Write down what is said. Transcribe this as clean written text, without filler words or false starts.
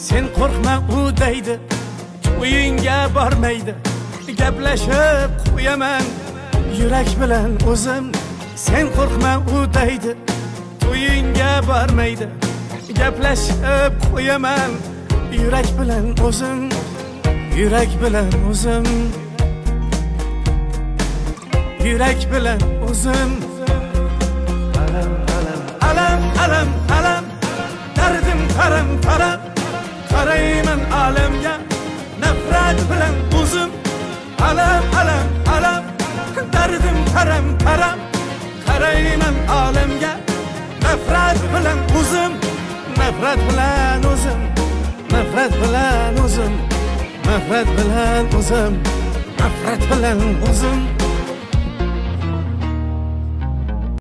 sen qo'rqma u deydi, uyingga bormaydi. Gaplashib qo'yaman yurak bilan o'zim. Sen qo'rqma u deydi, uyingga bormaydi. Gaplashib qo'yaman yurak bilan o'zim. Yurak bilan o'zim. Yurak bilan o'zim. Alam alam alam alam alam, dardim qaram qaram, qarayman alamga nafrat bilan o'zim. Alam alam alam, dardim qaram qaram, qarayman alamga nafrat bilan o'zim. Nafrat bilan o'zim. Nafrat bilan o'zim. Nafrat bilan o'zim. Nafrat bilan o'zim.